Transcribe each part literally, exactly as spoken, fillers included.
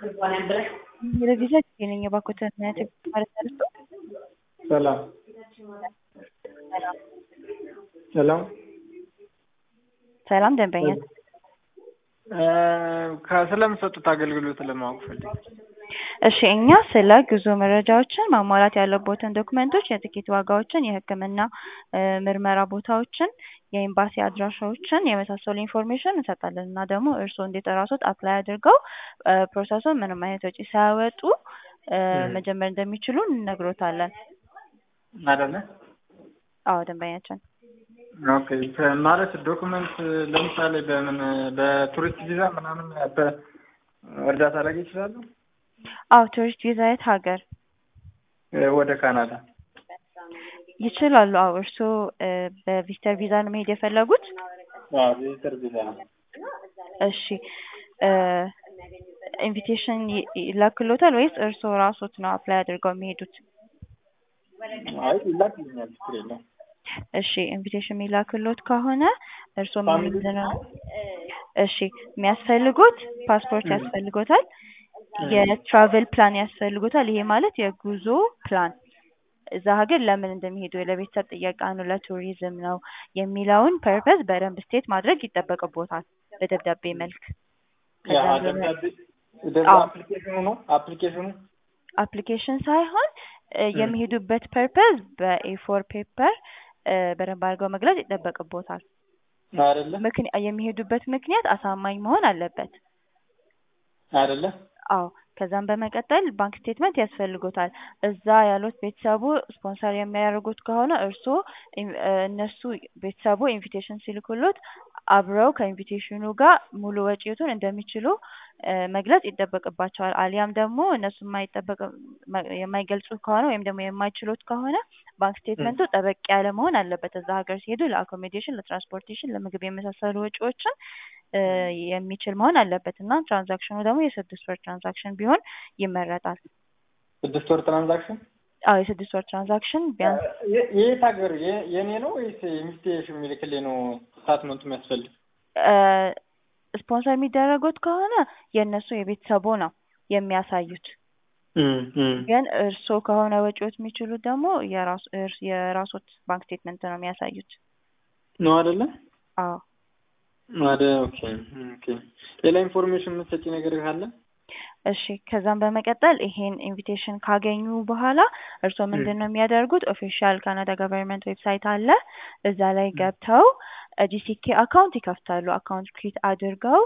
የለገሰ ጤነኛ ባኮተና ማለት ነው። ሰላም ሰላም ሰላም ደንበኛ ስለምሰጡት አገልግሎት ለማወቅ ፈልጌ። እሺ እኛ ስለ ጉዞ መረጃዎችን ማሟላት ያለቦትን ዶክመንቶች፣ የትኬት ዋጋዎችን፣ የሕክምና ምርመራ ቦታዎችን፣ የኤምባሲ አድራሻዎችን የመሳሰሉ ኢንፎርሜሽን እንሰጣለን እና ደግሞ እርስዎ እንዴት ራስዎት አፕላይ አድርገው ፕሮሰሱን ምንም አይነት ወጪ ሳያወጡ መጀመር እንደሚችሉ እንነግሮታለን። አይደለ? አዎ ደንበኛችን። ኦኬ ማለት ዶክመንት ለምሳሌ በምን በቱሪስት ቪዛ ምናምን እርዳታ ላገኝ ይችላሉ? አዎ ቱሪስት ቪዛ የት ሀገር? ወደ ካናዳ ይችላሉ። አዎ እርስዎ በቪዚተር ቪዛ ነው መሄድ የፈለጉት? አዎ ቪዚተር ቪዛ ነው። እሺ ኢንቪቴሽን ይላክልዎታል ወይስ እርስዎ ራስዎት ነው አፕላይ አድርገው የሚሄዱት? አይ ይላክልኛል፣ ችግር የለውም። እሺ ኢንቪቴሽን የሚላክልዎት ከሆነ እርስዎ ምንድነው እሺ የሚያስፈልጉት ፓስፖርት ያስፈልጎታል፣ የትራቨል ፕላን ያስፈልጎታል። ይሄ ማለት የጉዞ ፕላን እዛ ሀገር ለምን እንደሚሄዱ፣ ለቤተሰብ ጥየቃ ነው፣ ለቱሪዝም ነው የሚለውን ፐርፐዝ በደንብ ስቴት ማድረግ ይጠበቅቦታል በደብዳቤ መልክ። ያ ደብዳቤ አፕሊኬሽኑ ነው አፕሊኬሽኑ አፕሊኬሽን ሳይሆን የሚሄዱበት ፐርፐዝ በኤፎር ፔፐር በደንብ አድርገው መግለጽ ይጠበቅቦታል። አይደለ? ምክንያት የሚሄዱበት ምክንያት አሳማኝ መሆን አለበት። አይደለ? አዎ ከዛም በመቀጠል ባንክ ስቴትመንት ያስፈልጎታል። እዛ ያሉት ቤተሰቡ ስፖንሰር የሚያደርጉት ከሆነ እርስዎ እነሱ ቤተሰቡ ኢንቪቴሽን ሲልኩሎት አብረው ከኢንቪቴሽኑ ጋር ሙሉ ወጪቱን እንደሚችሉ መግለጽ ይጠበቅባቸዋል። አሊያም ደግሞ እነሱ የማይጠበቅ የማይገልጹ ከሆነ ወይም ደግሞ የማይችሉት ከሆነ ባንክ ስቴትመንቱ ጠበቅ ያለ መሆን አለበት። እዛ ሀገር ሲሄዱ ለአኮሞዴሽን፣ ለትራንስፖርቴሽን፣ ለምግብ የመሳሰሉ ወጪዎችን የሚችል መሆን አለበት እና ትራንዛክሽኑ ደግሞ የስድስት ወር ትራንዛክሽን ቢሆን ይመረጣል። ስድስት ወር ትራንዛክሽን? አዎ የስድስት ወር ትራንዛክሽን ቢያንስ። የት ሀገር የኔ ነው ወይስ ኢንቪቴሽን የሚልክልኝ ነው ስታትመንቱ የሚያስፈልግ? ስፖንሰር የሚደረጉት ከሆነ የእነሱ የቤተሰቡ ነው የሚያሳዩት። ግን እርስዎ ከሆነ ወጪዎች የሚችሉት ደግሞ የራሱ የራስዎት ባንክ ስቴትመንት ነው የሚያሳዩት ነው አይደለ? አዎ አደ ኦኬ ኦኬ። ሌላ ኢንፎርሜሽን የምትሰጪ ነገር ካለ? እሺ ከዛም በመቀጠል ይሄን ኢንቪቴሽን ካገኙ በኋላ እርስዎ ምንድን ነው የሚያደርጉት? ኦፊሻል ካናዳ ገቨርንመንት ዌብሳይት አለ። እዛ ላይ ገብተው ጂሲኬ አካውንት ይከፍታሉ። አካውንት ክሬት አድርገው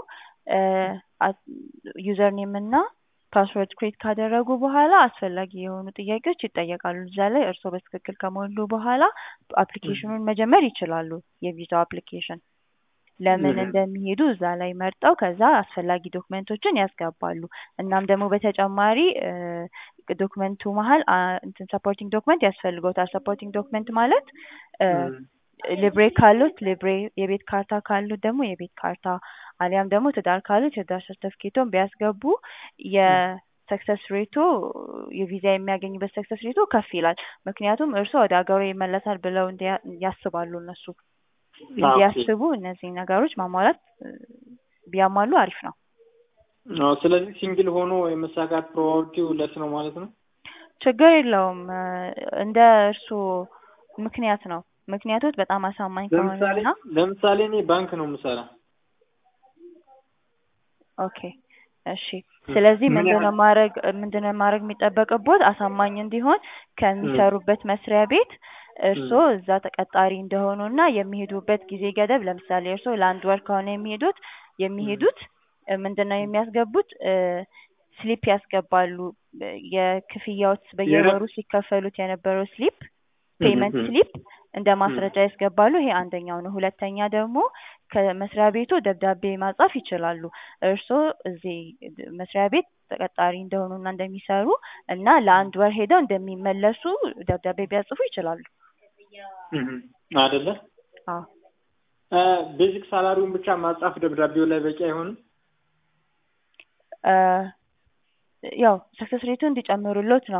ዩዘር ኔም እና ፓስወርድ ክሬት ካደረጉ በኋላ አስፈላጊ የሆኑ ጥያቄዎች ይጠየቃሉ። እዛ ላይ እርስዎ በትክክል ከሞሉ በኋላ አፕሊኬሽኑን መጀመር ይችላሉ። የቪዛው አፕሊኬሽን ለምን እንደሚሄዱ እዛ ላይ መርጠው ከዛ አስፈላጊ ዶክመንቶችን ያስገባሉ። እናም ደግሞ በተጨማሪ ዶክመንቱ መሀል እንትን ሰፖርቲንግ ዶክመንት ያስፈልጎታል። ሰፖርቲንግ ዶክመንት ማለት ሊብሬ ካሉት ሊብሬ፣ የቤት ካርታ ካሉት ደግሞ የቤት ካርታ፣ አሊያም ደግሞ ትዳር ካሉት የትዳር ሰርተፍኬቶን ቢያስገቡ የሰክሰስ ሬቱ የቪዛ የሚያገኙበት ሰክሰስ ሬቱ ከፍ ይላል። ምክንያቱም እርስዎ ወደ ሀገሩ ይመለሳል ብለው ያስባሉ እነሱ እንዲያስቡ እነዚህ ነገሮች ማሟላት ቢያሟሉ አሪፍ ነው። አዎ ስለዚህ ሲንግል ሆኖ የመሳካት ፕሮባቢሊቲው ለስ ነው ማለት ነው። ችግር የለውም እንደ እርስዎ ምክንያት ነው። ምክንያቶች በጣም አሳማኝ ከሆነና ለምሳሌ እኔ ባንክ ነው የምሰራ። ኦኬ እሺ። ስለዚህ ምንድነው ማድረግ ምንድነው ማድረግ የሚጠበቅቦት አሳማኝ እንዲሆን ከሚሰሩበት መስሪያ ቤት እርስዎ እዛ ተቀጣሪ እንደሆኑና የሚሄዱበት ጊዜ ገደብ ለምሳሌ እርስዎ ለአንድ ወር ከሆነ የሚሄዱት የሚሄዱት ምንድነው የሚያስገቡት ስሊፕ ያስገባሉ። የክፍያዎች በየወሩ ሲከፈሉት የነበረው ስሊፕ ፔመንት ስሊፕ እንደ ማስረጃ ያስገባሉ። ይሄ አንደኛው ነው። ሁለተኛ ደግሞ ከመስሪያ ቤቱ ደብዳቤ ማጻፍ ይችላሉ። እርስዎ እዚህ መስሪያ ቤት ተቀጣሪ እንደሆኑና እንደሚሰሩ እና ለአንድ ወር ሄደው እንደሚመለሱ ደብዳቤ ቢያጽፉ ይችላሉ። አይደለ? አዎ ቤዚክ ሳላሪውን ብቻ ማጻፍ ደብዳቤው ላይ በቂ አይሆንም? ያው ሰክሰስ ሬቱ እንዲጨምሩሎት ነው።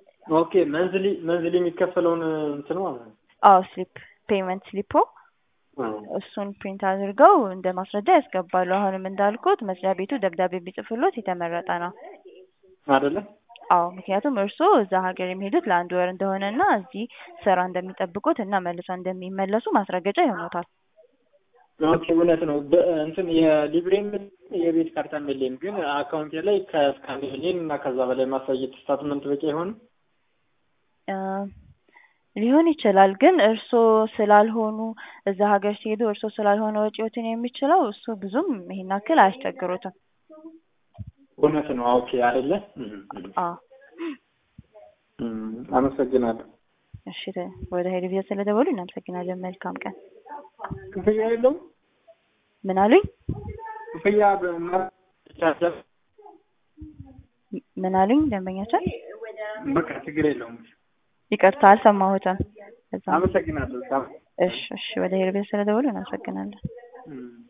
ኦኬ መንዝሊ መንዝሊ የሚከፈለውን እንትን ማለት ነው። አዎ ስሊፕ ፔመንት ስሊፖ እሱን ፕሪንት አድርገው እንደ ማስረጃ ያስገባሉ። አሁንም እንዳልኩት መስሪያ ቤቱ ደብዳቤ ቢጽፍሎት የተመረጠ ነው አይደለ? አዎ ምክንያቱም እርስዎ እዛ ሀገር የሚሄዱት ለአንድ ወር እንደሆነና እዚህ ስራ እንደሚጠብቁት እና መልሰው እንደሚመለሱ ማስረገጫ ይሆኖታል። ኦኬ እውነት ነው። እንትን የሊብሬም የቤት ካርታም የለኝም፣ ግን አካውንቴ ላይ ከእስከ አንድ ሚሊዮን እና ከዛ በላይ ማሳየት ስታትመንት በቂ አይሆንም? ሊሆን ይችላል፣ ግን እርስዎ ስላልሆኑ እዛ ሀገር ሲሄዱ እርስዎ ስላልሆነ ወጪዎትን የሚችለው እሱ ብዙም ይሄን ያክል አያስቸግሩትም። እውነት ነው። ኦኬ አይደለ? አዎ አመሰግናለሁ። እሺ ወደ ሄድ ቪዛ ስለደወሉ እናመሰግናለን። መልካም ቀን። ክፍያ የለውም? ምን አሉኝ? ክፍያ በማቻቻል ምን አሉኝ? ደንበኛችን በቃ ችግር የለውም። ይቅርታ አልሰማሁትም። አመሰግናለሁ። እሺ እሺ ወደ ሄድ ቪዛ ስለደወሉ እናመሰግናለን።